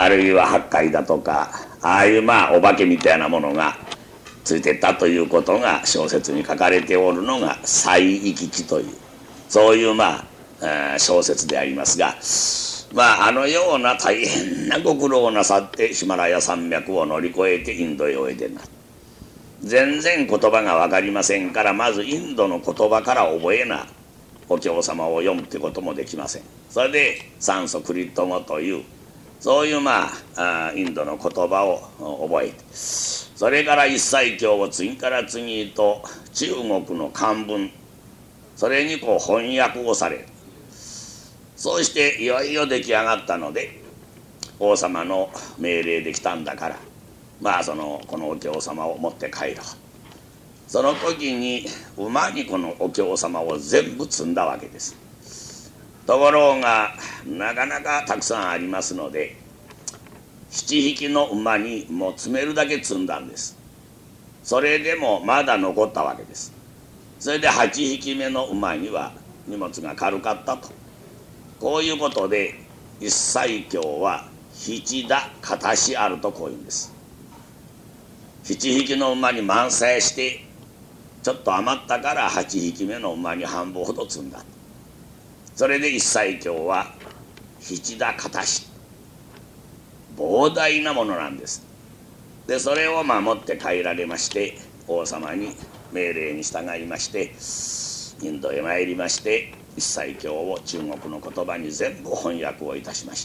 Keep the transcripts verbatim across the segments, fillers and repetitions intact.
あるいは八海だとか、ああいうまあお化けみたいなものがついてったということが小説に書かれておるのが「西域記」という、そういうまあ小説でありますが、まああのような大変なご苦労をなさってヒマラヤ山脈を乗り越えてインドへおいでになる。全然言葉が分かりませんから、まずインドの言葉から覚えなお経様を読むってこともできません。それでサンスクリット語というそういうまあインドの言葉を覚えて、それから一切経を次から次へと中国の漢文、それにこう翻訳をされる。そうしていよいよ出来上がったので、王様の命令で来たんだから、まあそのこのお経様を持って帰ろう。その時に馬にこのお経様を全部積んだわけです。ところがなかなかたくさんありますので、七匹の馬にもう積めるだけ積んだんです。それでもまだ残ったわけです。それで八匹目の馬には荷物が軽かったと。こういうことで一切経は七田片しあるとこういうんです。七匹の馬に満載してちょっと余ったから八匹目の馬に半分ほど積んだ。それで一切経は七田片し、膨大なものなんです。でそれを守って帰られまして、王様に命令に従いましてインドへ参りまして、一切経を中国の言葉に全部翻訳をいたしました。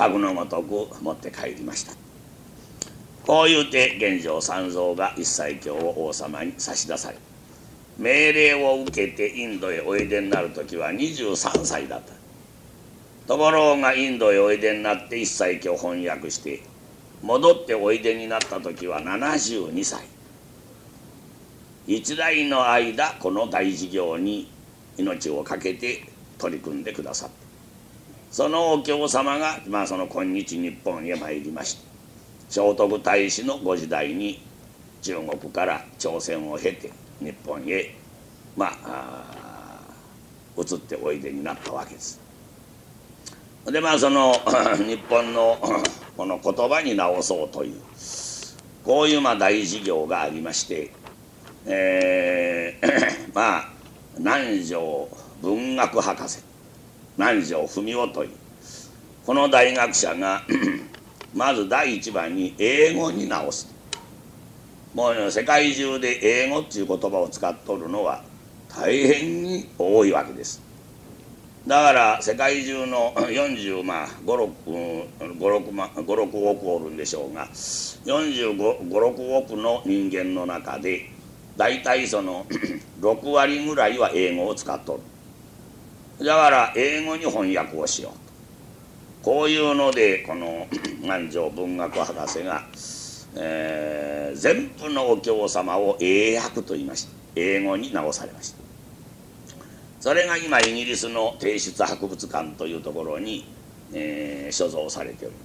かぐのごとく持って帰りました。こう言うて玄奘三蔵が一切経を王様に差し出され、命令を受けてインドへおいでになる時はにじゅうさんさいだった。ところがインドへおいでになって一切経を翻訳して戻っておいでになった時はななじゅうにさい。一代の間この大事業に命を懸けて取り組んでくださった。そのお経様が、まあ、その今日日本へ参りまして、聖徳太子のご時代に中国から朝鮮を経て日本へまあ移っておいでになったわけです。でまあその日本のこの言葉に直そうというこういうまあ大事業がありまして、えー、まあ南條文学博士南條文夫というこの大学者がまず第一番に英語に直す。もう世界中で英語っていう言葉を使っとるのは大変に多いわけです。だから世界中のよんじゅうまあごろくおくおるんでしょうが、よんじゅうご、ろくおくの人間の中で大体そのろくわりぐらいは英語を使っとる。だから英語に翻訳をしようと。こういうのでこの南條文学博士が、えー、全部のお経様を英訳と言いまして英語に直されました。それが今イギリスの帝室博物館というところに、えー、所蔵されております。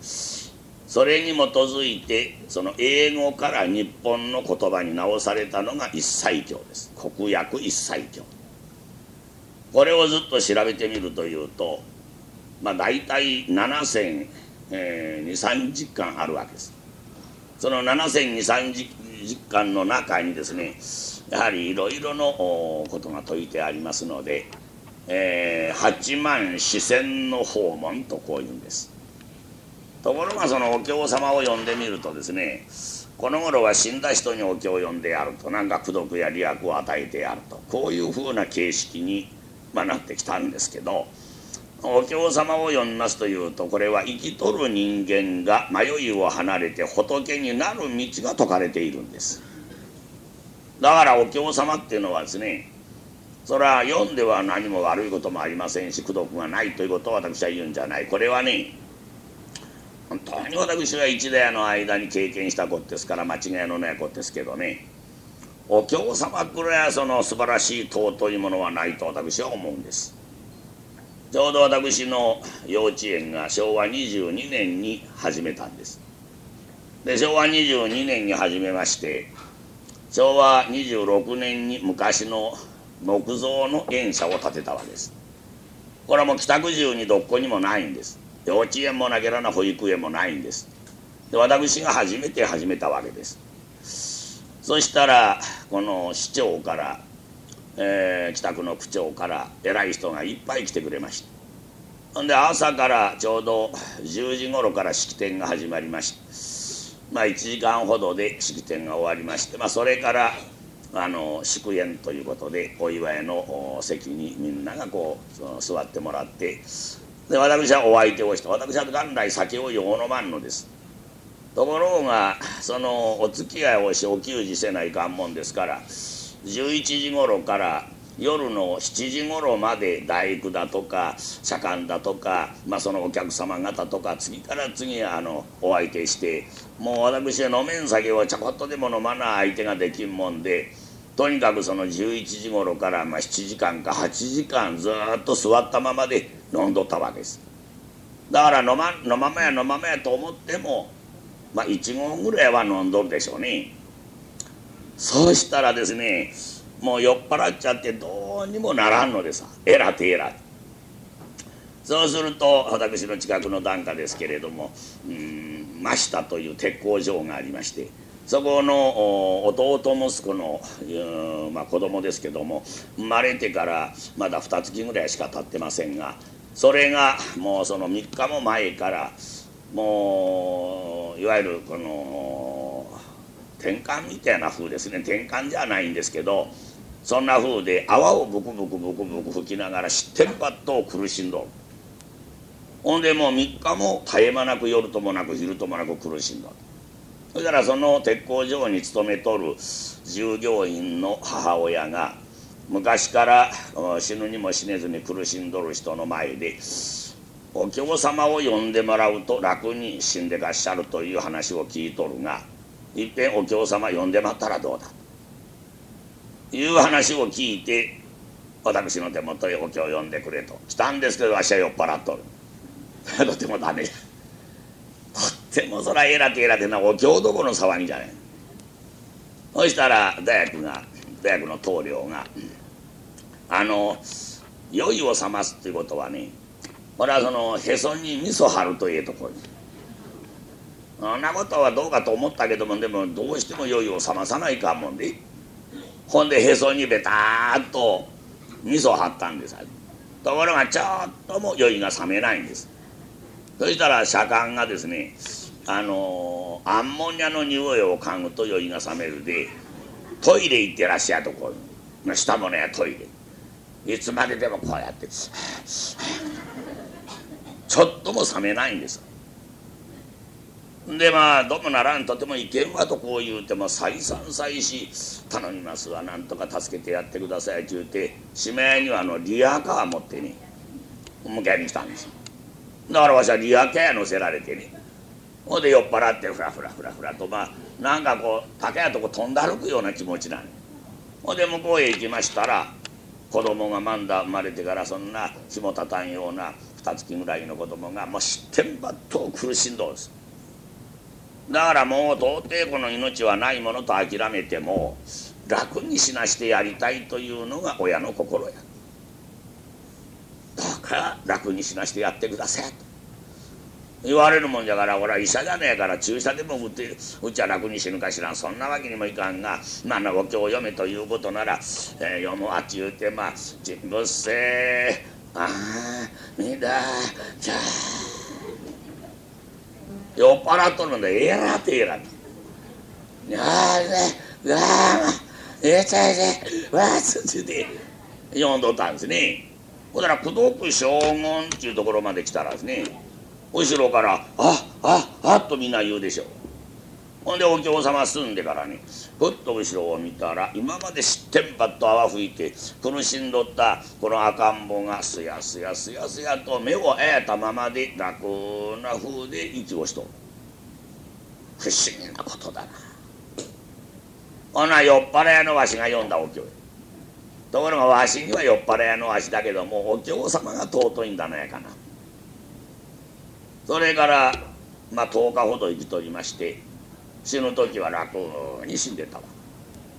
それに基づいてその英語から日本の言葉に直されたのが一切経です。国訳一切経。これをずっと調べてみるというと、まあ、大体ななせんにひゃくさんじゅっかんあるわけです。そのななせんにひゃくさんじゅっかんの中にですね、やはりいろいろのことが説いてありますので、えー、八万四千の訪問とこういうんです。ところがそのお経様を読んでみるとですね、この頃は死んだ人にお経を読んでやると、なんか功徳や利益を与えてやると、こういうふうな形式に、まあ、なってきたんですけど、お経様を読みますというと、これは生きとる人間が迷いを離れて仏になる道が説かれているんです。だからお経様っていうのはですね、それは読んでは何も悪いこともありませんし、功徳がないということを私は言うんじゃない。これはね、本当に私は一代の間に経験したことですから間違いのないことですけどね、お経様くらいその素晴らしい尊いものはないと私は思うんです。ちょうど私の幼稚園がしょうわにじゅうにねんに始めたんです。でしょうわにじゅうにねんに始めまして、しょうわにじゅうろくねんに昔の木造の園舎を建てたわけです。これはもう北九州にどこにもないんです。 幼稚園もなければ保育園もないんです。で私が初めて始めたわけです。そしたらこの市長から、えー、北区の区長から偉い人がいっぱい来てくれました。ほんで朝からちょうどじゅうじごろから式典が始まりまして、まあいちじかんほどで式典が終わりまして、まあ、それからあの祝宴ということでお祝いの席にみんながこう座ってもらって、で私はお相手をして、私は元来酒をよう飲まんのです。ところがそのお付き合いをしお給仕せないかんもんですから、じゅういちじごろから夜のしちじごろまで大工だとか左官だとか、まあ、そのお客様方とか次から次あのお相手して、もう私は飲めん酒をちょこっとでも飲まな相手ができんもんで、とにかくそのじゅういちじごろからまあしちじかんかはちじかんずっと座ったままで飲んどったわけです。だから飲ま飲ままや飲ままやと思っても、まあいちごうぐらいは飲んどるでしょうね。そうしたらですね、もう酔っ払っちゃってどうにもならんのでさ、えらてえら。そうすると私の近くの檀家ですけれども、うん真下という鉄工場がありまして、そこの弟息子の、まあ、子供ですけども、生まれてからまだにかげつぐらいしか経ってませんが、それがもうそのみっかも前からもういわゆるこの転換みたいな風ですね。転換じゃないんですけど、そんな風で泡をブクブクブクブク吹きながら失点パットを苦しんどる。ほんでもうみっかも絶え間なく夜ともなく昼ともなく苦しんどる。そしたらその鉄工場に勤めとる従業員の母親が昔から死ぬにも死ねずに苦しんどる人の前でお経様を呼んでもらうと楽に死んでらっしゃるという話を聞いとるが、いっぺんお経様呼んでまったらどうだという話を聞いて、私の手元へお経を呼んでくれと来たんですけど、わしは酔っ払っとる。とてもダメだ。とってもそらえらてえらてなお経どころの騒ぎじゃねえ。そしたら大学が大学の棟梁があの酔いを覚ますっていうことはね、これはそのへそに味噌張るとええところに。そんなことはどうかと思ったけども、でもどうしても酔いを覚まさないかんもんで、ほんでへそにベターっと味噌張ったんです。ところがちょっとも酔いが覚めないんです。そしたら左官がですね、あのー、アンモニアの匂いを嗅ぐと酔いが覚めるで、トイレ行ってらっしゃるところ下もねトイレいつまででもこうやってちょっとも覚めないんです。でまあどうもならんとてもいけんわとこう言うても再三再四頼みますわ、なんとか助けてやってくださいって言うて、しまいにはあのリヤカー持ってね迎えに来たんです。だからわしはリヤカー乗せられてね、ほんで酔っ払ってフラフラフラフラと、まあなんかこう高いとこ飛んだ歩くような気持ちなの。ほんで向こうへ行きましたら、子供がまんだ生まれてからそんな日もたたんような二月ぐらいの子供がもう失点ばっと苦しんどるんです。だからもう到底この命はないものと諦めても楽に死なしてやりたいというのが親の心や。どうか楽に死なしてやってくださいと言われるもんじゃから、俺は医者じゃねえから注射でも打ってうちは楽に死ぬかしらん、そんなわけにもいかんが、まあお経を読めということなら、えー、読むわっちゅうて、まあ人物性あみだじゃ酔っ払っとるんだ。えらってえらって「やあねわあえちゃいでわあつつ」で読んどったんですね。ほんだら功徳将軍っていうところまで来たらですね、後ろから「あああっ」とみんな言うでしょう。ほんでお経様済んでからね、ふっと後ろを見たら、今まで失点ばっと泡吹いて苦しんどったこの赤ん坊がすやすやすやすやと目をあやたままで楽な風で息をしとる。不思議なことだな。ほな酔っ払い屋のわしが読んだお経や。ところがわしには酔っ払い屋のわしだけども、お経様が尊いんだのやかな。それからまあとおかほど生きとりまして、死ぬ時は楽に死んでたわ。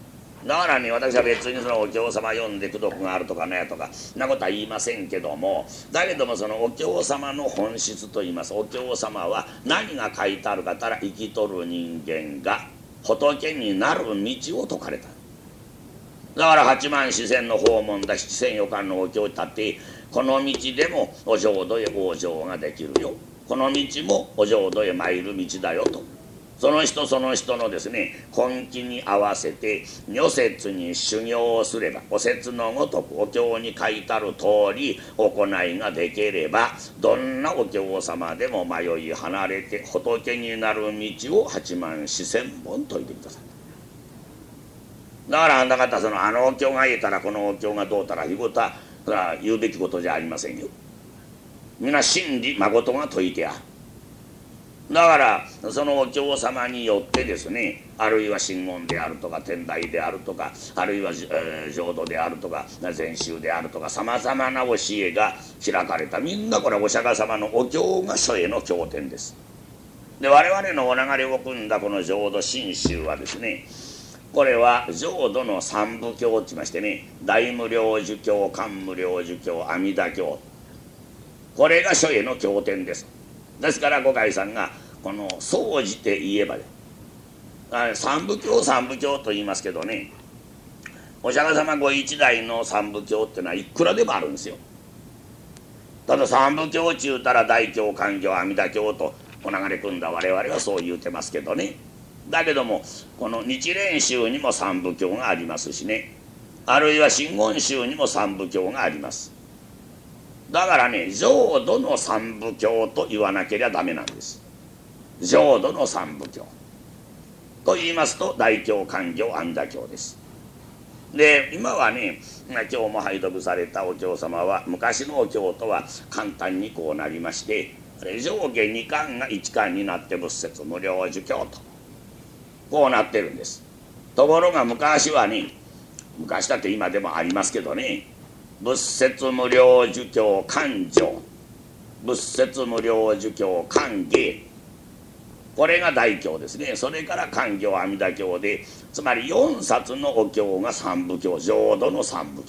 だからね、私は別にそのお経様読んで功徳があるとかねとかそんなことは言いませんけども、だけどもそのお経様の本質といいます。お経様は何が書いてあるかたら、生きとる人間が仏になる道を説かれた。だから八幡四川の訪問だ、七千余巻のお経を立って、この道でもお浄土へ往生ができるよ、この道もお浄土へ参る道だよと、その人その人のですね根気に合わせて如説に修行をすれば、お説のごとくお経に書いてある通り行いができれば、どんなお経様でも迷い離れて仏になる道を八幡四千本説いてください。だからあんた方そのあのお経が言えたらこのお経がどうたらいうことはそれは言うべきことじゃありませんよ。皆真理誠が説いてある。だからそのお経様によってですね、あるいは真言であるとか天台であるとか、あるいは、えー、浄土であるとか禅宗であるとか、さまざまな教えが開かれた。みんなこれお釈迦様のお経が書への経典です。で我々のお流れを組んだこの浄土真宗はですね、これは浄土の三部経といいましてね、大無量寿経、漢無量寿経、阿弥陀経、これが書への経典です。ですから五海さんがこの総じて言えば、ね、三部経三部経と言いますけどね、お釈迦様ご一代の三部経っていうのはいくらでもあるんですよ。ただ三部経ちゅうたら大経、漢経、阿弥陀経とお流れ組んだ我々はそう言うてますけどね。だけどもこの日蓮宗にも三部経がありますしね、あるいは真言宗にも三部経があります。だからね、浄土の三部経と言わなければダメなんです。浄土の三部経と言いますと大経、漢経、阿弥陀経です。で今はね、今日も拝読されたお経様は昔のお経とは簡単にこうなりまして、上下に巻が一巻になって仏説無量寿経とこうなってるんです。ところが昔はね、昔だって今でもありますけどね、仏説無量寿経漢上、仏説無量寿経漢下、これが大経ですね。それから漢経、阿弥陀経で、つまりよんさつのお経が三部経、浄土の三部経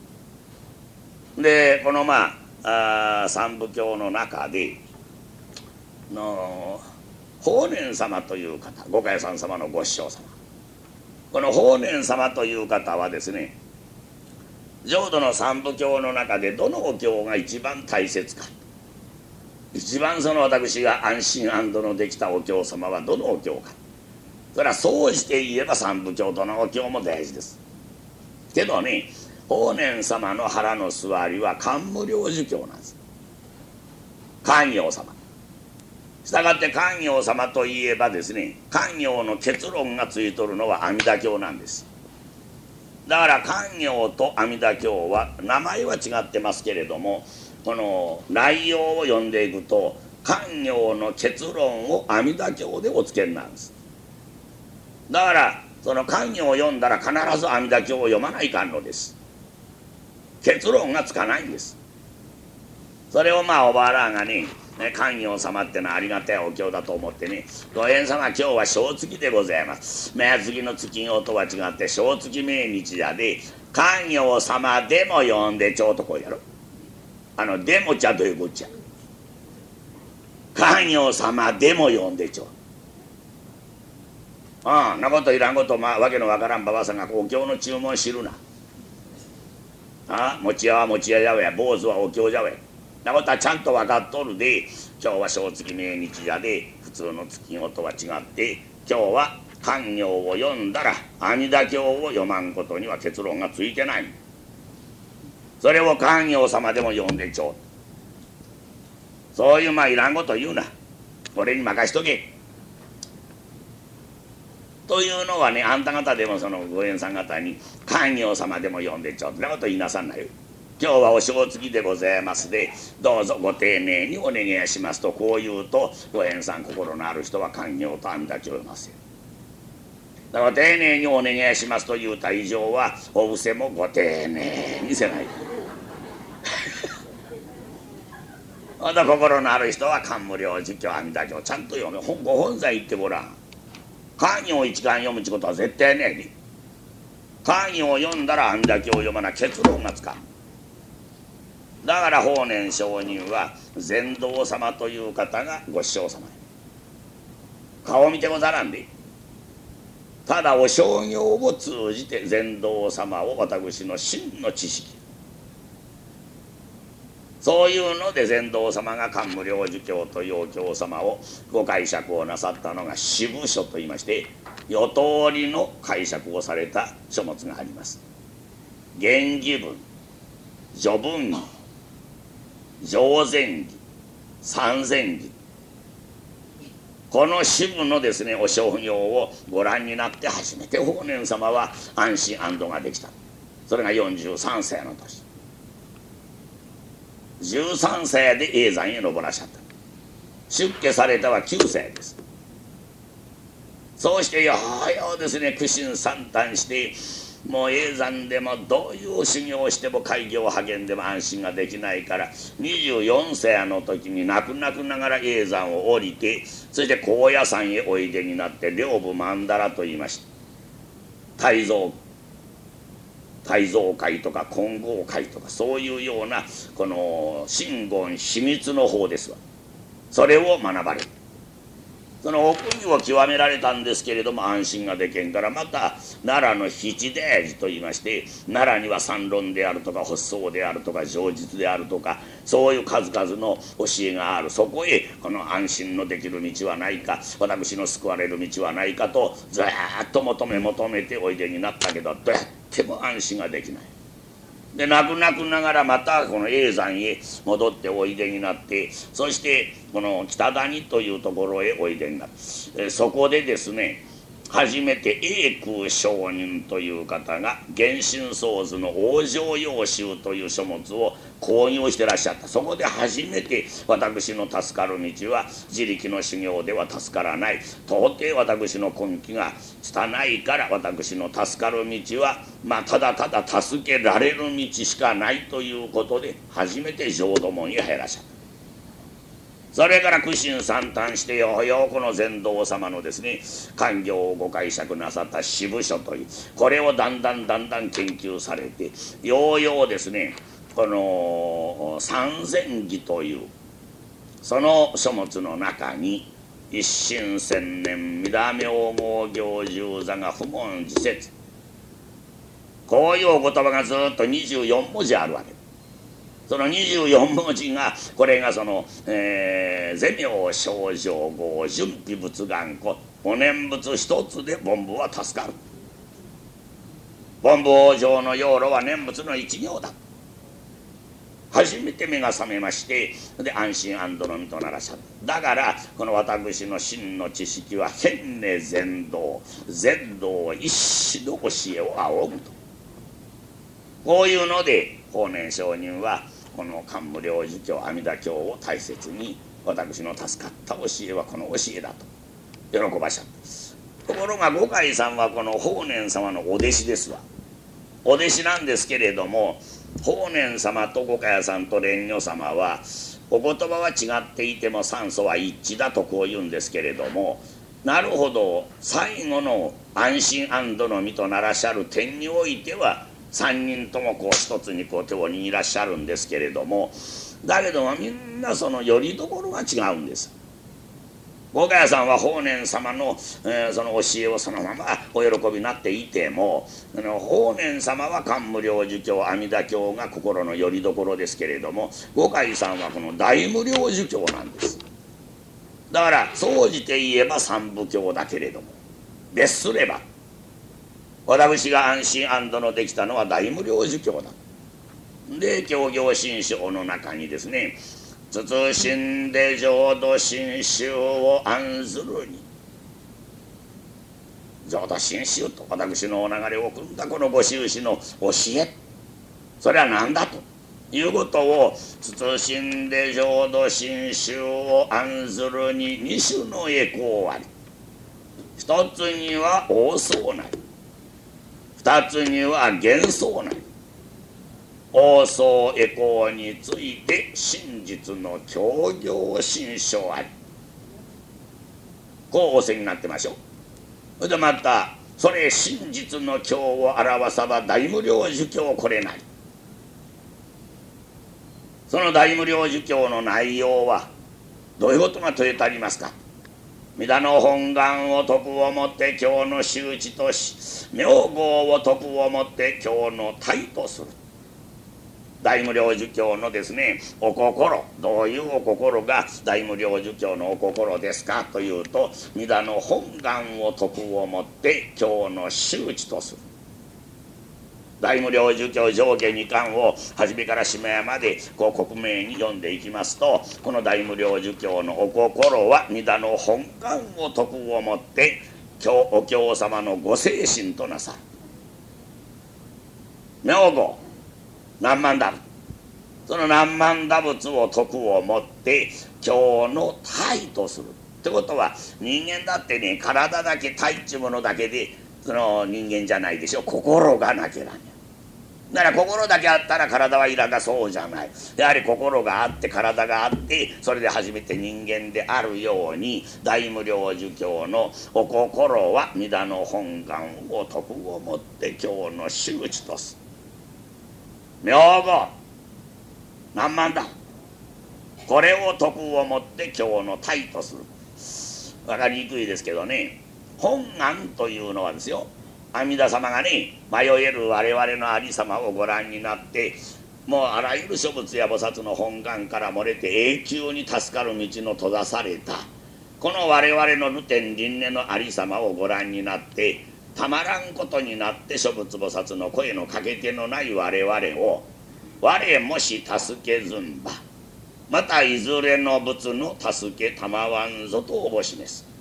で、このまああ三部経の中での法然様という方、五海山様のご師匠様、この法然様という方はですね、浄土の三部経の中でどのお経が一番大切か、一番その私が安心安堵のできたお経様はどのお経か、それは総じて言えば三部経とのお経も大事です。けどね、法然様の腹の座りは漢無量寿経なんです。漢行様。したがって漢行様といえばですね、漢行の結論がついとるのは阿弥陀経なんです。だから漢行と阿弥陀経は名前は違ってますけれども、この内容を読んでいくと漢行の結論を阿弥陀経でおつけになるんです。だからその漢行を読んだら必ず阿弥陀経を読まないかんのです。結論がつかないんです。それをまあおばあらがね、漢行様ってのはありがたいお経だと思ってね、ご縁様今日は正月でございます。目月の月行とは違って正月命日じゃで、漢行様でも読んでちょうとこうやろ。あのでもちゃどういうこっちゃ。漢行様でも読んでちょう。ああ、なこといらんこと、まあ、わけのわからんばばさんがお経の注文知るな。ああ、餅屋は餅屋じゃわや、坊主はお経じゃわや。なことはちゃんと分かっとるで、今日は正月命日じゃで、普通の月ごとは違って、今日は漢行を読んだら阿弥陀経を読まんことには結論がついてない。それを漢行様でも読んでちょう。そういうまあいらんこと言うな。俺に任しとけ。というのはね、あんた方でもそのご縁さん方に漢行様でも読んでちょう。そんなこと言いなさんなよ。今日はお正月でございますで、どうぞご丁寧にお願いしますとこう言うと、ご縁さん心のある人は漢行と阿弥陀経を読ますよ。だから丁寧にお願いしますと言うた以上はお布施もご丁寧にせない。まだ心のある人は漢無量寿経、阿弥陀経ちゃんと読め。ご本山行ってごらん。漢行一巻読むってことは絶対ねえに。 会議を読んだら阿弥陀経を読まな結論がつかん。だから法然上人は禅道様という方がご師匠様。顔見てござらんで、ただお商業を通じて禅道様を私の真の知識、そういうので禅道様が漢無量寿経と陽経様をご解釈をなさったのが支部書といいまして、よ通りの解釈をされた書物があります。原義文、序文義、上前義、三前義、この支部のですねお商業をご覧になって初めて法然様は安心安堵ができた。それがよんじゅうさん世の年、じゅうさん世で叡山へ登らっしゃった。出家されたはきゅう世です。そうしてようようですね苦心惨憺して、もう叡山でもどういう修行をしても開業励んでも安心ができないから、にじゅうよん世の時に泣く泣くながら叡山を降りて、そして高野山へおいでになって両部曼荼羅といいまして、大蔵大蔵会とか金剛会とかそういうようなこの真言秘密の方ですわ。それを学ばれる。その奥義を極められたんですけれども安心ができんから、また奈良の七大寺といいまして、奈良には三論であるとか発想であるとか上実であるとか、そういう数々の教えがある。そこへこの安心のできる道はないか、私の救われる道はないかとずっと求め求めておいでになったけど、どうやっても安心ができない。で泣く泣くながらまたこの叡山へ戻っておいでになって、そしてこの北谷というところへおいでになる。えそこでですね初めて栄空上人という方が源信僧図の往生要集という書物を講義をしてらっしゃった。そこで初めて私の助かる道は自力の修行では助からない、到底私の根気が拙いから私の助かる道はまあただただ助けられる道しかないということで初めて浄土門へ入らっしゃった。それから苦心惨憺してようようこの禅道様のですね官業をご解釈なさった支部書というこれをだんだんだんだん研究されて、ようようですねこの三前義というその書物の中に一心千年三田名号行十座が不問自説、こういうお言葉がずっとにじゅうよん文字あるわけ。そのにじゅうよん文字がこれがその「えー、世名正常号準備仏願庫」お念仏一つで凡夫は助かる。凡夫往生の要路は念仏の一行だ。初めて目が覚めまして、で安心安堵の身とならっしゃる。だからこの私の真の知識は変ね禅道、禅道一子の教えを仰ぐと、こういうので法然上人はこの漢無量寿経阿弥陀経を大切に、私の助かった教えはこの教えだと喜ばしゃった。ところが五海さんはこの法然様のお弟子ですわ。お弟子なんですけれども、法然様と五海さんと蓮如様はお言葉は違っていても三祖は一致だとこう言うんですけれども、なるほど最後の安心安堵の身とならっしゃる点においては三人ともこう一つにこう手を握らっしゃるんですけれども、だけどもみんなそのよりどころが違うんです。五海さんは法然様の、えー、その教えをそのままお喜びになっていても、あの法然様は漢無量寿経阿弥陀経が心のよりどころですけれども、五海さんはこの大無量寿経なんです。だから総じて言えば三部経だけれども、別すれば私が安心安堵のできたのは大無量寿経だ。で教行心証の中にですね、謹んで浄土真宗を案ずるに、浄土真宗と私のお流れを組んだこのご宗師の教え、それは何だということを、謹んで浄土真宗を案ずるに二種の栄光あり、一つには王相なり、二つには幻想なり、王相栄光について真実の教行心証あり、こう仰せになってましょう。それでまたそれ真実の経を表さば大無量寿経これなり。その大無量寿経の内容はどういうことが問えてありますか。弥陀の本願を徳をもって経の周知とし、名号を徳をもって経の体とする。大無量寿経のですねお心、どういうお心が大無量寿経のお心ですかというと、弥陀の本願を徳をもって経の周知とする。大無量寿経上下二巻を初めから下屋までこう克明に読んでいきますと、この大無量寿経のお心は弥陀の本願を徳をもってお経様のご精神となさる。名号何万打仏、その何万打仏を徳をもって経の体とするってことは、人間だってね、体だけ体っちゅうものだけでその人間じゃないでしょ。心がなきゃなんや。だから心だけあったら体はいらなそうじゃない。やはり心があって体があって、それで初めて人間であるように、大無量寿経のお心は弥陀の本願を徳をもって経の周知とす。名号何万だ、これを徳をもって経の体とする。分かりにくいですけどね、本願というのはですよ、阿弥陀様がね迷える我々のありさまをご覧になって、もうあらゆる諸仏や菩薩の本願から漏れて永久に助かる道の閉ざされたこの我々の流天輪廻のありさまをご覧になって、たまらんことになって諸仏菩薩の声のかけ手のない我々を我もし助けずんば、またいずれの仏の助けたまわんぞとおぼしめす。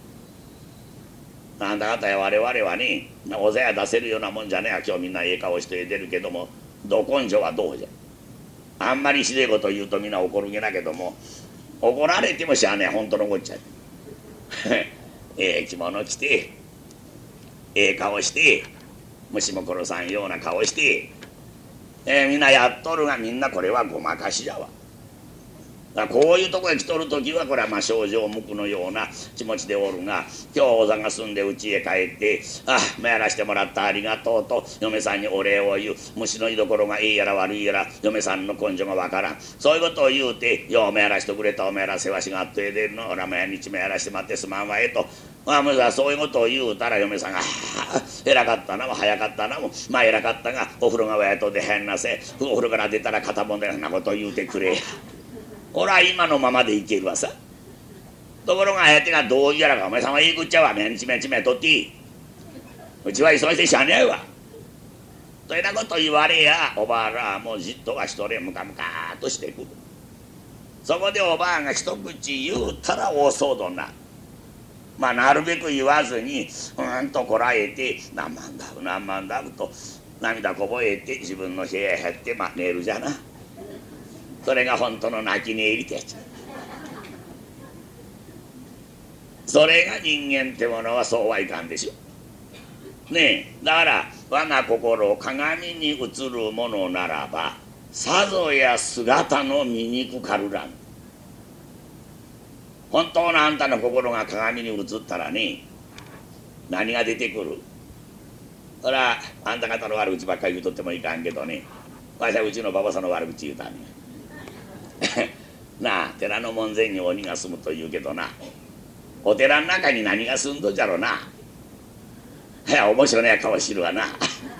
なんだかたや我々はね、おざや出せるようなもんじゃねえ。今日みんなええ顔して出るけども、ど根性はどうじゃ。あんまりひでえこと言うとみんな怒るげなけども、怒られてもしゃあねえ、本当のこっちゃええ着物着てええ顔して、虫も殺さんような顔して、えー、みんなやっとるが、みんなこれはごまかしじゃわ。だからこういうとこへ来とる時はこれはまあ症状無垢のような気持ちでおるが、今日お座が済んで家へ帰って「ああやらしてもらったありがとう」と嫁さんにお礼を言う。虫の居所がいいやら悪いやら嫁さんの根性がわからん。そういうことを言うて「ようおやらしてくれた、お前ら世話しがあっとえでるの、俺は毎日もやらしてもらってすまんわえ」と。まあ、むさそういうことを言うたら嫁さんが「はあ偉かったなも早かったなもまあ偉かったがお風呂がわやとでへんなせ、お風呂から出たら肩もんでなことを言うてくれや。俺は今のままでいけるわさ。ところがあやてがどうやらかお前さんはいいくっちゃわ、毎日毎日めとっていい、うちは忙しいしゃあねえわ。というなこと言われや、おばあらはもうじっとは一人ムカムカーっとしてくる。そこでおばあが一口言うたら大騒動な。まあなるべく言わずにうんとこらえて「何万だぶ何万だぶ」と涙こぼえて自分の部屋へ入ってまあ寝るじゃな。それが本当の泣き寝入りってやつ。それが人間ってものはそうはいかんでしょ。ねえ、だから我が心を鏡に映るものならばさぞや姿の醜かるらん。本当のあんたの心が鏡に映ったらね、何が出てくる。そりゃあんた方の悪口ばっかり言うとってもいかんけどね、わしはうちの馬場さんの悪口言うたんねなあ、寺の門前に鬼が住むと言うけどな、お寺の中に何が住んどじゃろな。はや面白い顔してるわな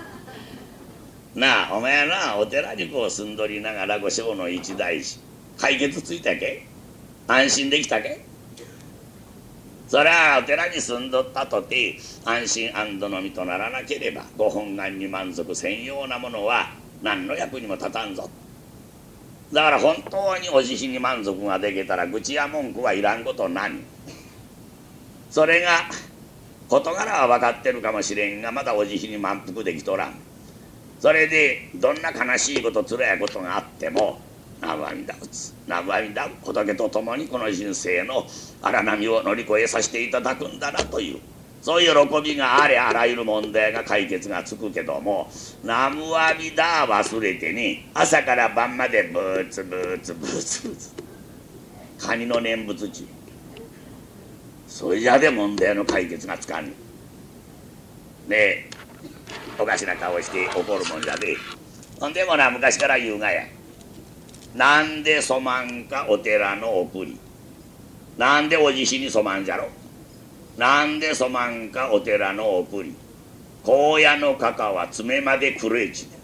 なあ、お前なお寺にこう住んどりながらご生の一大事解決ついたけ、安心できたけ。そりゃあお寺に住んどったとて安心安堵の身とならなければご本願に満足せんようなものは何の役にも立たんぞ。だから本当にお慈悲に満足ができたら愚痴や文句はいらんこと何。それが事柄は分かってるかもしれんが、まだお慈悲に満腹できとらん。それでどんな悲しいことつらいことがあっても南無阿弥陀仏南無阿弥陀仏と共にこの人生の荒波を乗り越えさせていただくんだなという、そういう喜びがあれあらゆる問題が解決がつくけども、南無阿弥陀忘れてね、朝から晩までブーツブーツブーツブーツカニの念仏中、それじゃで問題の解決がつかんねん。 でおかしな顔して怒るもんじゃで、ほんでもな昔から言うがや、なんで染まんかお寺の送り、なんでおじしに染まんじゃろ、なんで染まんかお寺の送り、荒野のかかは爪までくれいち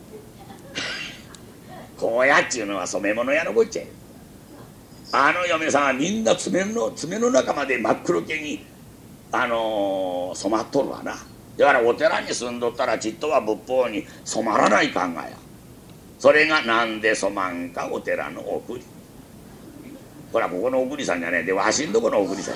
荒野っちゅうのは染め物屋のこっちゃ。あの嫁さんはみんな爪の爪の中まで真っ黒けにあのー、染まっとるわな。だからお寺に住んどったらちっとは仏法に染まらないかんがや。それがなんで染まんかお寺の送り。ほらここの送りさんじゃねえで、わしんとこの送りさん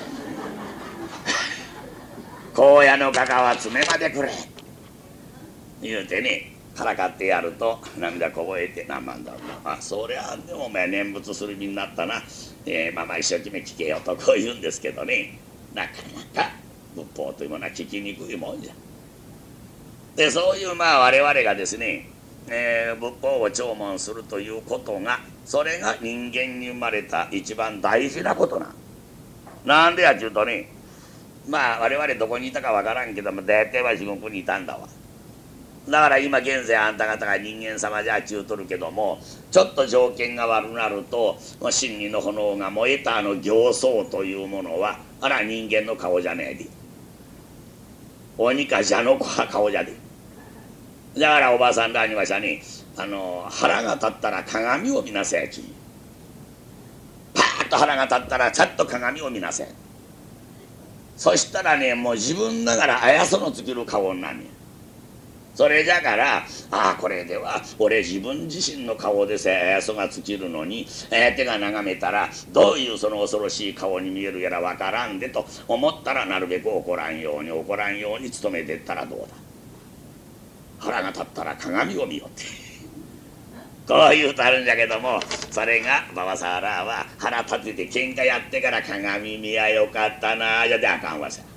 荒野のかかは爪までくれ言うてね、からかってやると涙こぼえて何万だろうな、あそりゃでもお前念仏する身になったな、えー、まあまあ一生懸命聞けよとこう言うんですけどね、なかなか仏法というものは聞きにくいもんじゃ。でそういうまあ我々がですね、えー、仏法を聴聞するということが、それが人間に生まれた一番大事なことな。なんでやっちゅうとね、まあ我々どこにいたかわからんけども大体は地獄にいたんだわ。だから今現在あんた方が人間様じゃちゅうとるけども、ちょっと条件が悪くなると真理の炎が燃えたあの形相というものはあら人間の顔じゃねえで、鬼か蛇の顔じゃで。だからおばあさんらにはしゃね、あの腹が立ったら鏡を見なさいちゅう。パーッと腹が立ったらちゃんと鏡を見なさい。そしたらね、もう自分ながらあやそのつける顔になんねん。それじゃから、ああこれでは俺自分自身の顔でさえあやそがつけるのに、えー、手が眺めたらどういうその恐ろしい顔に見えるやらわからんでと思ったら、なるべく怒らんように怒らんように努めてったらどうだ。腹が立ったら鏡を見よってこう言うとあるんじゃけども、それがババサーラーは腹立てて喧嘩やってから鏡見やよかったなじゃであかんわさ。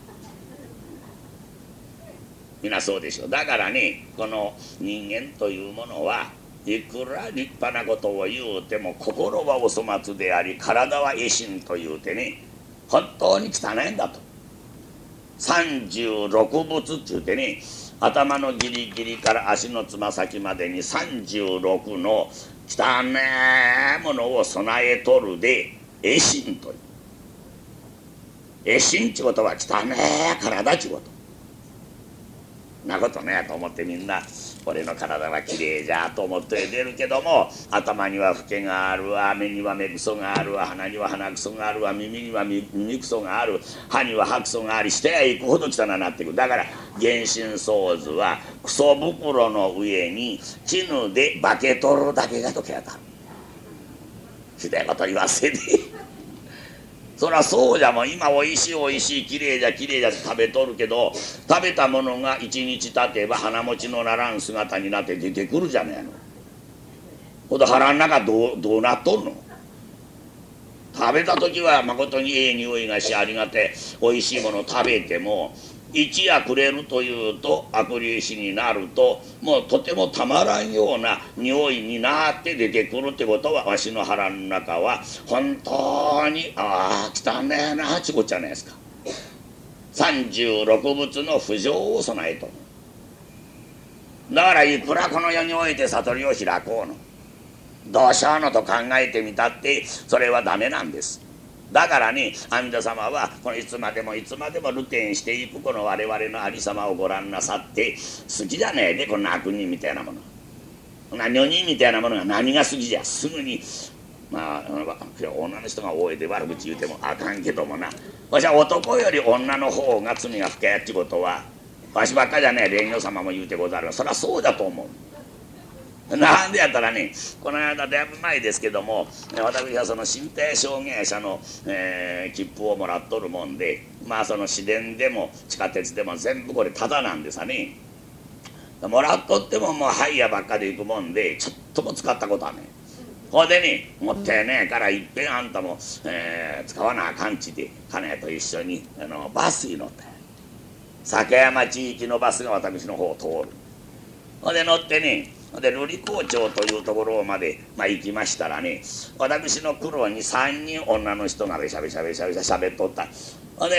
みんなそうでしょ。だからね、この人間というものはいくら立派なことを言うても心はお粗末であり体は野心というてね、本当に汚いんだと。三十六仏って言うてね、頭のギリギリから足のつま先までにさんじゅうろくの汚いものを備えとるで野心という。野心ちゅうことは汚い体ちゅうこと。なことねやと思ってみんな俺の体はきれいじゃと思って出るけども、頭にはフケがあるわ、目には目くそがあるわ、鼻には鼻くそがあるわ、耳には耳くそがある、歯には歯くそがありしていくほど汚なっていく。だから原神僧図はクソ袋の上に絹で化けとるだけが時計当たる。ひでえこと言わせでそりゃそうじゃもん。今おいしいおいしいきれいじゃきれいじゃ食べとるけど、食べたものが一日経てば鼻持ちのならん姿になって出てくるじゃねえの。ほんと腹の中どう、どうなっとんの。食べた時はまことにええ匂いがしありがておいしいものを食べても、一夜暮れるというと悪粒子になるともうとてもたまらんような匂いになって出てくるってことは、わしの腹の中は本当にああ汚ねえなちこっちゃないですか。三十六仏の不浄を備えとる。だからいくらこの世において悟りを開こうのどうしようのと考えてみたってそれはダメなんです。だからね、阿弥陀様はこのいつまでもいつまでも流転していくこの我々のありさまをご覧なさって、好きじゃねえでこんな悪人みたいなもの、こんな女人みたいなものが何が好きじゃ。すぐにまあ女の人が多いで悪口言うてもあかんけどもな、わしは男より女の方が罪が深いってことはわしばっかじゃねえ蓮如様も言うてござる。そりゃそうだと思う。なんでやったらね、この間だいぶ前ですけども、私はその身体証言者の、えー、切符をもらっとるもんで、まあその市電でも地下鉄でも全部これタダなんでさね、もらっとってももうハイヤばっかで行くもんでちょっとも使ったことはね。ほいでね、もってねえからいっぺんあんたも、えー、使わなあかんちで金と一緒にあのバスに乗った坂山地域のバスが私の方を通る。ほいで乗ってね、で瑠璃光町というところまで、まあ、行きましたらね、私の苦労にさんにん女の人がべしゃべしゃべしゃべしゃしゃべっとった。ほんで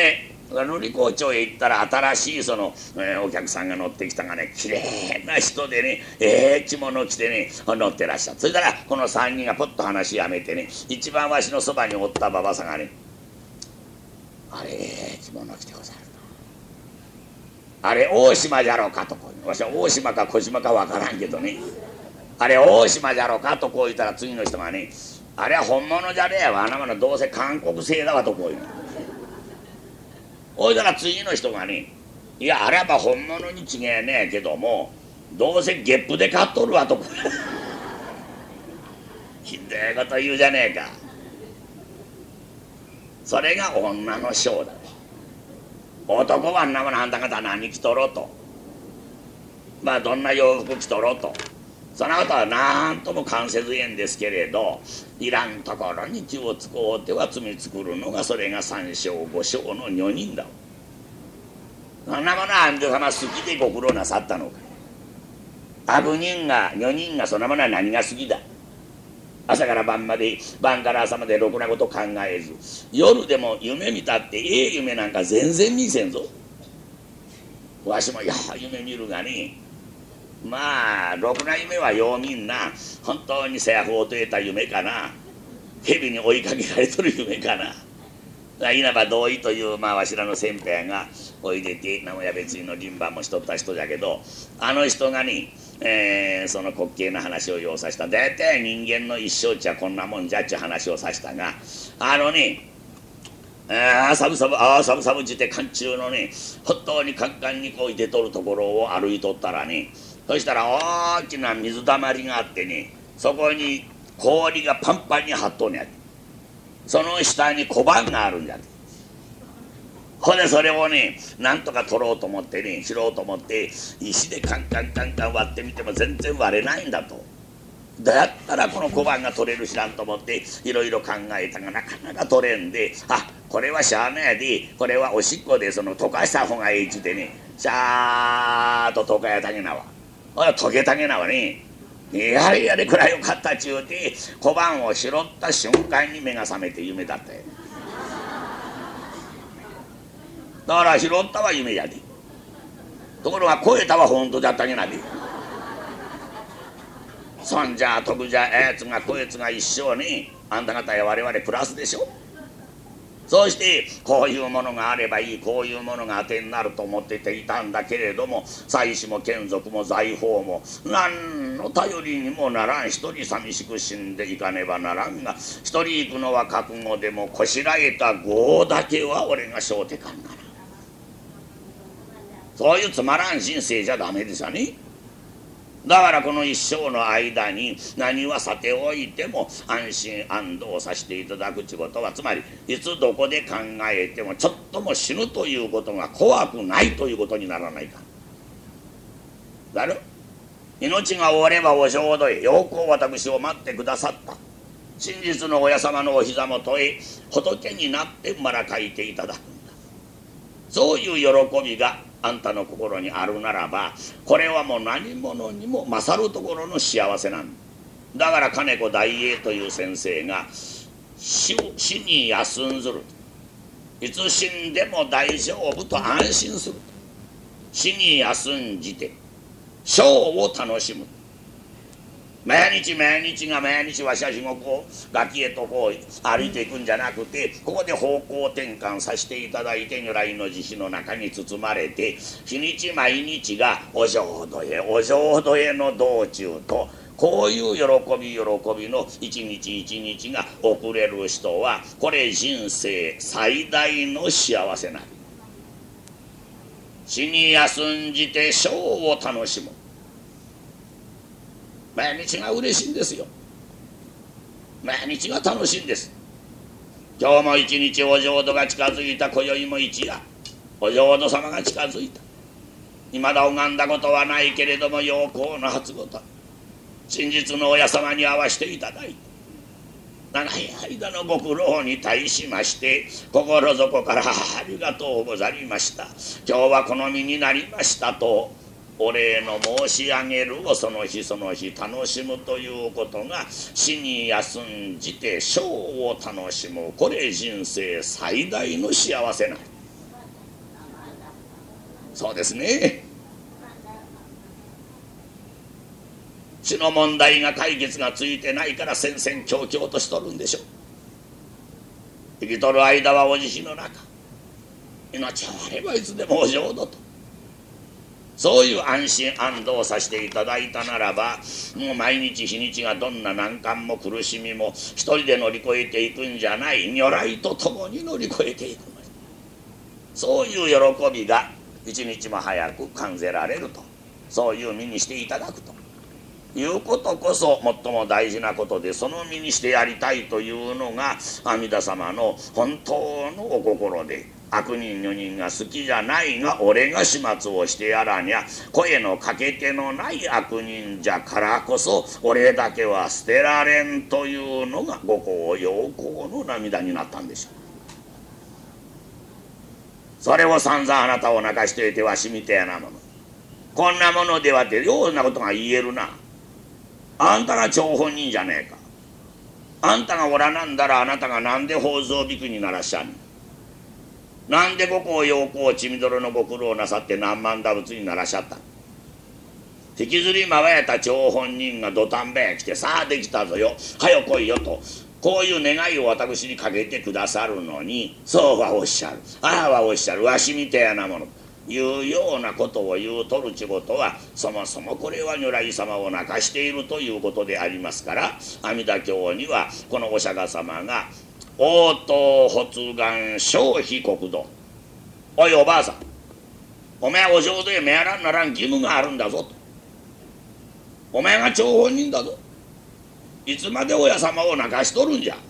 瑠璃光町へ行ったら新しいその、えー、お客さんが乗ってきたがね、きれいな人でね、ええ着物着てね乗ってらっしゃる。それからこのさんにんがポッと話やめてね、一番わしのそばにおったばばさんがね、あれええ着物着てござるな、あれ大島じゃろうかとこう、わしは大島か小島かわからんけどね、あれ大島じゃろうかとこう言ったら、次の人がね、あれは本物じゃねえわ、あなものどうせ韓国製だわとこう言う。おいだら次の人がね、いやあれはまあ本物に違えねえけども、どうせゲップで買っとるわとこひでえこと言うじゃねえか。それが女の性だ。男はあんなものあんた方何着とろうと、まあどんな洋服着とろうと、そんなことはなんとも関せずえんですけれど、いらんところに気を使うては罪作るのが、それが三章五章の女人だ。そんなものはあんた様好きでご苦労なさったのか。悪人が女人がそんなものは何が好きだ。朝から晩まで晩から朝までろくなこと考えず、夜でも夢見たってええ夢なんか全然見せんぞ。わしもいや夢見るがね、まあろくな夢はようみんな本当に製法を得た夢かな、蛇に追いかけられとる夢かな。稲葉同意というまあわしらの先輩がおいでて、名古屋別院の輪番もしとった人じゃけど、あの人がね、えー、その滑稽な話をようさした。大体人間の一生っちゃこんなもんじゃっちゅう話をさしたが、あのね、ああサブサブああサブサブって寒中のね、本当にカンカンにこういてとるところを歩いとったらね、そしたら大きな水たまりがあってね、そこに氷がパンパンに張っとんやて、その下に小判があるんじゃて、ほんでそれをねなんとか取ろうと思ってね、知ろうと思って石でカンカンカンカン割ってみても全然割れないんだと。だったらこの小判が取れる知らんと思っていろいろ考えたがなかなか取れんで、あこれはしゃあないで、これはおしっこでその溶かした方がいいっちゅうてね、シャーッと溶かやたげなわ。ほら溶けたげなわね、やれやれくらいよかったっちゅうて小判を拾った瞬間に目が覚めて夢だったよ。だから拾ったは夢やで、ところが超えたは本当だったげなで。そんじゃ飛ぶじゃやつがこいつが一生にあんた方や我々プラスでしょ。そうしてこういうものがあればいい、こういうものが当てになると思ってていたんだけれども、妻子も眷属も財宝も何の頼りにもならん。一人寂しく死んでいかねばならんが、一人行くのは覚悟でもこしらえた業だけは俺が背負うてかんなら。そういうつまらん人生じゃダメですよね。だからこの一生の間に何はさておいても安心安堵させていただくということは、つまりいつどこで考えてもちょっとも死ぬということが怖くないということにならないか。だろ、命が終わればお浄土へ、よく私を待ってくださった真実の親様のお膝元へ仏になって生まらかいていただくんだ。そういう喜びがあんたの心にあるならば、これはもう何者にも勝るところの幸せなんだ。だから金子大英という先生が 死, 死に休んずる、いつ死んでも大丈夫と安心する、死に休んじて生を楽しむ。毎日毎日が毎日わしは地獄を崖へとこう歩いていくんじゃなくて、ここで方向転換させていただいて、如来の慈悲の中に包まれて日にち毎日がお浄土へお浄土への道中と、こういう喜び喜びの一日一日が送れる人は、これ人生最大の幸せなり。死に休んじて生を楽しむ。毎日が嬉しいんですよ。毎日が楽しいんです。今日も一日お浄土が近づいた、今宵も一夜お浄土様が近づいた。未だ拝んだことはないけれども、陽光の初ごと真実の親様に会わしていただいて、長い間のご苦労に対しまして心底からありがとうございました、今日はこの身になりましたとお礼の申し上げるを、その日その日楽しむということが、死に休んじて生を楽しむ、これ人生最大の幸せなり。 そうですね。死の問題が解決がついてないから戦々恐々としとるんでしょう。生きとる間はお慈悲の中、命があればいつでもお浄土と、そういう安心安堵をさせていただいたならば、もう毎日日にちがどんな難関も苦しみも一人で乗り越えていくんじゃない、如来と共に乗り越えていくのに、そういう喜びが一日も早く感じられると、そういう身にしていただくということこそ最も大事なことで、その身にしてやりたいというのが阿弥陀様の本当のお心で、悪人女人が好きじゃないが俺が始末をしてやらにゃ声のかけ手のない悪人じゃからこそ俺だけは捨てられんというのが五行陽光の涙になったんでしょう。それを散々あなたを泣かしていてわしみてえなもの、こんなものではってようなことが言えるな。あんたが張本人じゃねえか。あんたがおらなんだらあなたがなんで宝蔵びくにならっしゃん、なんで五行陽光血みどろのご苦労なさって何万打仏にならっしゃった。引きずり回やった張本人が土壇場へ来て、さあできたぞよ、はよ来いよと、こういう願いを私にかけてくださるのに、そうはおっしゃる、ああはおっしゃる、わしみてえなものいうようなことを言うとるちことは、そもそもこれは如来様を泣かしているということでありますから、阿弥陀経にはこのお釈迦様が応答発願消費国土、おいおばあさん、お前はお浄土へ目やらんならん義務があるんだぞと、お前が張本人だぞ、いつまで親様を泣かしとるんじゃ、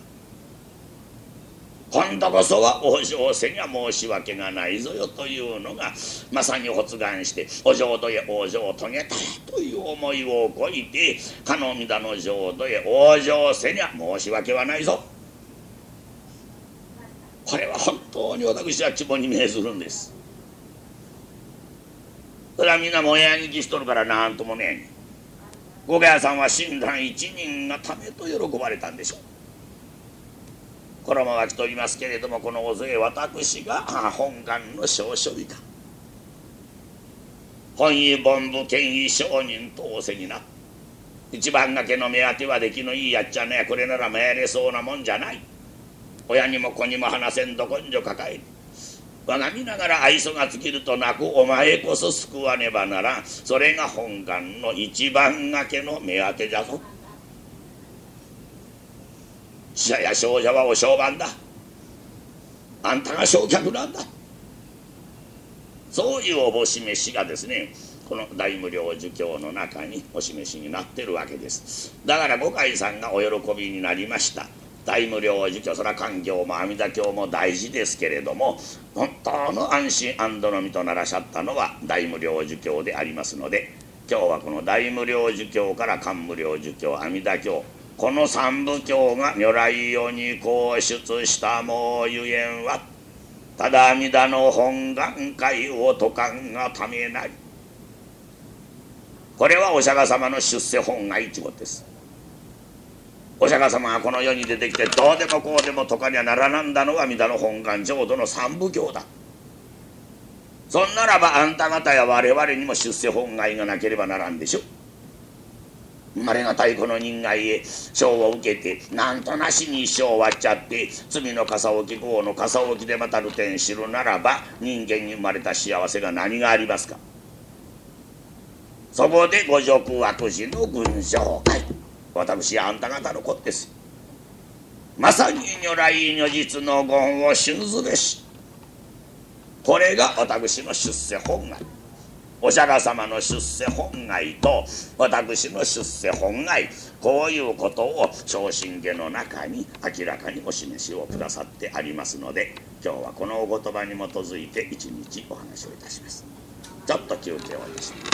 今度こそは往生せには申し訳がないぞよというのが、まさに発願してお浄土へ往生を遂げたという思いをこいて、かの弥陀の浄土へ往生せには申し訳はないぞ。これは本当に私は肝に銘ずるんです。それはみんなも親にきしとるからなんともねえね。五家さんは親鸞一人がためと喜ばれたんでしょう。衣は着とりますけれども、この大勢私が本願の証書日か、本意凡夫権威商人と仰せにな、一番掛けの目当ては出来のいいやっちゃねえ、これなら参れそうなもんじゃない、親にも子にも話せんど根性抱えて我が見ながら愛想が尽きると泣くお前こそ救わねばならん、それが本願の一番掛けの目当てじゃぞ。死者や少女はお商売だ、あんたが正客なんだ、そういうおぼし飯がですね、この大無量寿経の中にお示しになってるわけです。だから五海さんがお喜びになりました。大無量寿経、それは漢経も阿弥陀経も大事ですけれども、本当の安心安堵の身とならしゃったのは大無量寿経でありますので、今日はこの大無量寿経から漢無量寿経、阿弥陀経、この三部経が如来世に講出したもうゆえんは、ただ阿弥陀の本願会を説かんがためなり。これはお釈迦様の出世本願ということです。お釈迦様がこの世に出てきて、どうでもこうでも説かにはならなんだのは阿弥陀の本願浄土の三部経だ。そんならばあんた方や我々にも出世本願がなければならんでしょ。生まれがたいこの人間へ生を受けて、なんとなしに一生終わっちゃって、罪の笠置き業の笠置きでまたる天知るならば、人間に生まれた幸せが何がありますか。そこで五辱悪事の群生会、私あんた方のことです。まさに如来如実の言を信ずべし、これが私の出世本願。お釈迦様の出世本願と私の出世本願、こういうことを正真下の中に明らかにお示しをくださってありますので、今日はこのお言葉に基づいて一日お話をいたします。ちょっと休憩をいたします。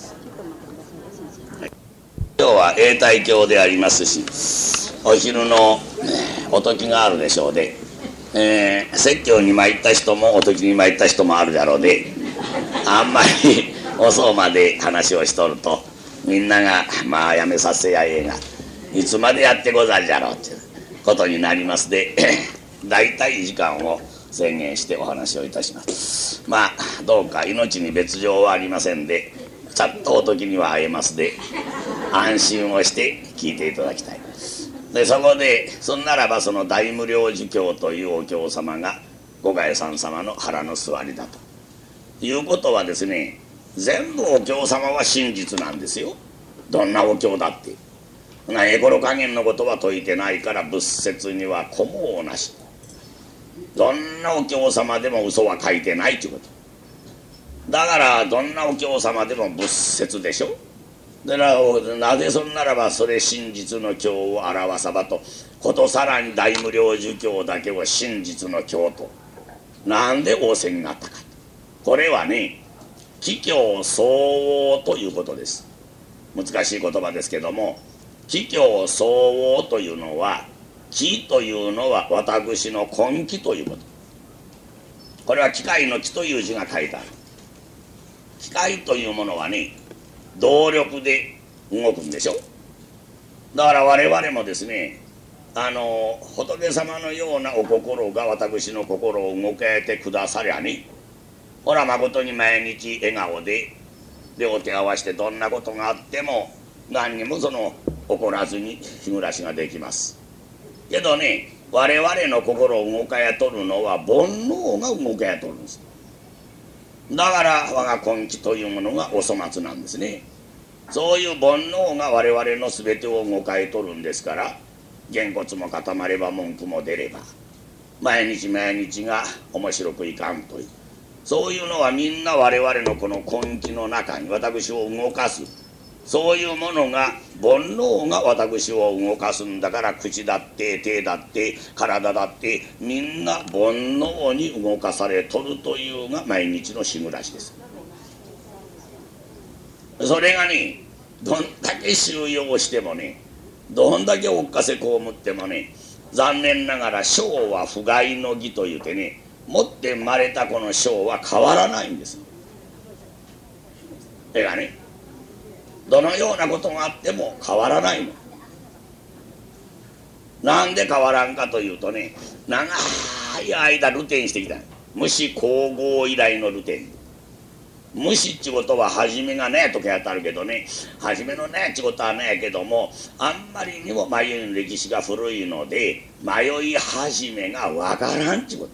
はい、今日は永代経でありますし、お昼のお時があるでしょうで、えー、説教に参った人もお時に参った人もあるだろうで、あんまり遅うまで話をしとるとみんながまあやめさせやええが、いつまでやってござるじゃろうということになりますで、だいたい時間を宣言してお話をいたします。まあどうか命に別状はありませんで、ちゃっとお時には会えますで、安心をして聞いていただきたい。でそこでそんならば、その大無量寿経というお経様が五海山様の腹の座りだということはですね、全部お経様は真実なんですよ。どんなお経だって。えころ加減のことは説いてないから、仏説にはこもなし。どんなお経様でも嘘は書いてないということ。だからどんなお経様でも仏説でしょ。だからなぜそんならば、それ真実の経を表さばと、ことさらに大無量寿経だけを真実の経となんで仰せになったか。これはね、帰教相応ということです。難しい言葉ですけども、帰教相応というのは、帰というのは私の根気ということ。これは機械の気という字が書いてある。機械というものはね、動力で動くんでしょ。だから我々もですね、あの仏様のようなお心が私の心を動けてくださりゃね、ほらまことに毎日笑顔で両手合わせて、どんなことがあっても何にもその怒らずに日暮らしができます。けどね、我々の心を動かやとるのは煩悩が動かやとるんです。だから我が根気というものがお粗末なんですね。そういう煩悩が我々の全てを動かいとるんですから、げんこつも固まれば文句も出れば、毎日毎日が面白くいかんという、そういうのはみんな我々のこの根気の中に、私を動かすそういうものが、煩悩が私を動かすんだから、口だって手だって体だってみんな煩悩に動かされとるというが毎日の日暮らしです。それがね、どんだけ収容してもね、どんだけおっかせこうむってもね、残念ながら生は不甲斐の義というてね、持って生まれたこの生は変わらないんです。それがね、どのようなことがあっても変わらないの。なんで変わらんかというとね、長い間流転してきた。無視皇后以来の流転。無視っちことは初めがねとかやったるけどね、初めのねっちことはねやけども、あんまりにも迷いの歴史が古いので、迷い始めがわからんっちこと。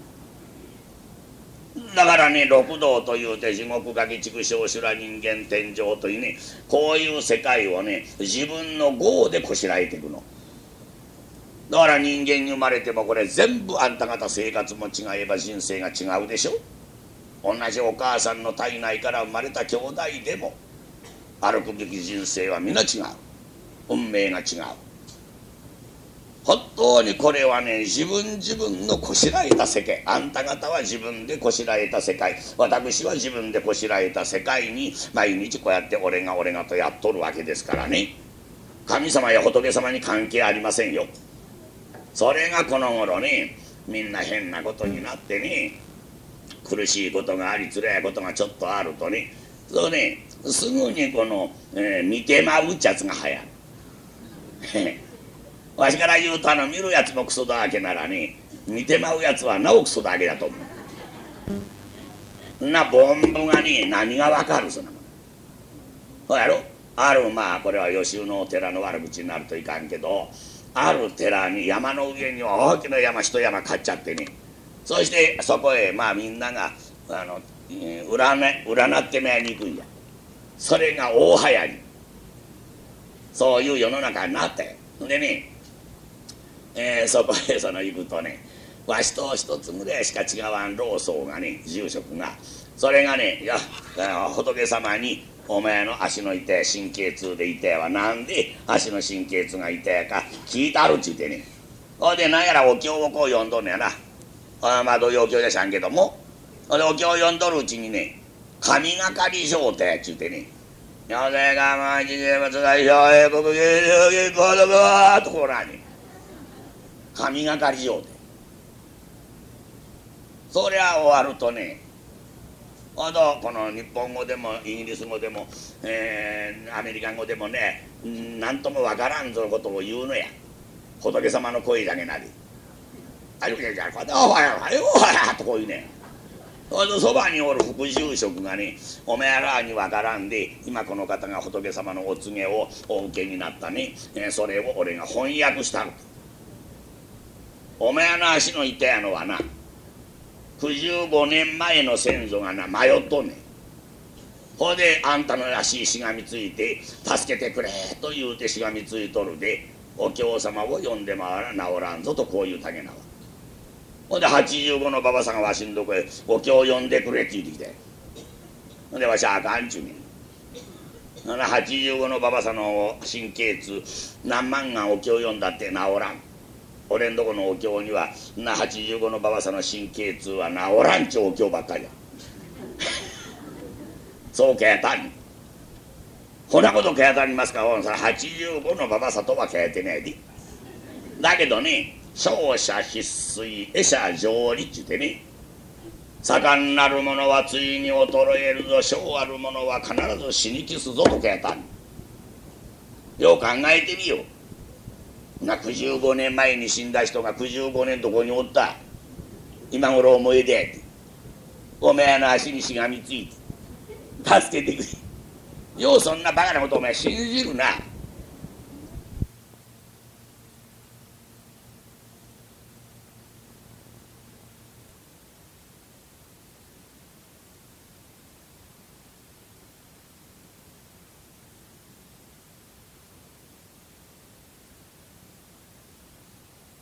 だからね、六道というて、地獄垣畜生修羅人間天上というね、こういう世界をね、自分の業でこしらえていくの。だから人間に生まれても、これ全部あんた方生活も違えば人生が違うでしょ。同じお母さんの体内から生まれた兄弟でも歩くべき人生は皆違う。運命が違う。本当にこれはね、自分自分のこしらえた世界。あんた方は自分でこしらえた世界、私は自分でこしらえた世界に毎日こうやって俺が俺がとやっとるわけですからね。神様や仏様に関係ありませんよ。それがこの頃ね、みんな変なことになってね、苦しいことがあり、辛いことがちょっとあるとね、そうね、すぐにこの、えー、見てまうっちゃつが流行る。わしから言うと、あの見るやつもクソだらけならね、見てまうやつはなおクソだらけだと思う。なボンボがね、何がわかるそんなもん。そうやろ。ある、まあこれは吉宇のお寺の悪口になるといかんけど、ある寺に山の上には大きな山一山買っちゃってね、そしてそこへまあみんながあの、えー、占, 占ってめに行くんや。それが大流行り。そういう世の中になったよ。でね、えー、そこへその行くとね、わしと一つぐらいしか違わん老僧がね、住職が、それがね、いや仏様にお前の足の痛い神経痛で痛いはなんで足の神経痛が痛いか聞いたるっちゅうてね、ほいでなんやらお経をこう読んどんのやな。あまあどういうお経じゃしゃんけども、ほいでお経を読んどるうちにね、神がかり状態っちゅうてね、よせがまじでまつがいよえこくげげこどことこらに神がかり状態。そりゃ終わるとね、ほどこの日本語でもイギリス語でも、えー、アメリカ語でもね、何ともわからんぞことを言うのや。仏様の声だけなり。 大丈夫じゃじゃこうやって「おはよおはよおはよ」とこういうねそばにおる副住職がね「おめえらにわからんで今この方が仏様のお告げをお受けになったね、えー、それを俺が翻訳したの。おめえの足の痛やのはなくじゅうごねんまえの先祖がな迷っとんねん。ほいであんたの足しがみついて助けてくれと言うてしがみついとるでお経様を呼んで回ら治らんぞとこういうたげなわ。ほんではちじゅうごのばばさんがわしんとこへお経を呼んでくれって言ってきてほんでわしはあかんちゅうねん。はちじゅうごのばばさんの神経痛何万がお経を読んだって治らん。俺んとこのお経にはなはちじゅうごのばばさんの神経痛は治らんちゅうお経ばっかりやそう書いたんこんなこと書いてありますか。それはちじゅうごのばばさとは書いてないで。だけどね勝者必衰会者成利っちゅってね盛んなる者はついに衰えるぞ小ある者は必ず死にきすぞと書いたんよう考えてみような。くじゅうごねんまえに死んだ人がくじゅうごねんどこにおった今頃思い出やっておめえの足にしがみついて助けてくれようそんなバカなことお前信じるな。